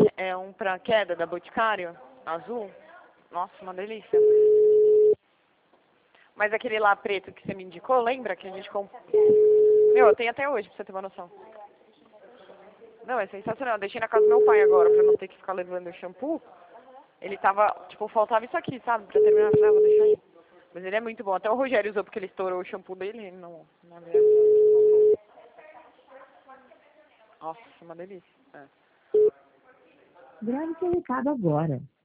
é um pra queda da Boticário, azul. Nossa, uma delícia. Mas aquele lá preto que você me indicou, lembra que a gente comprou? Meu, eu tenho até hoje, pra você ter uma noção. Não, é sensacional. Eu deixei na casa do meu pai agora, pra não ter que ficar levando o shampoo. Ele tava, tipo, faltava isso aqui, sabe? Pra terminar, eu falei, vou deixar aí. Mas ele é muito bom. Até o Rogério usou porque ele estourou o shampoo dele na veia. Nossa, uma delícia. É. Grave seu recado agora.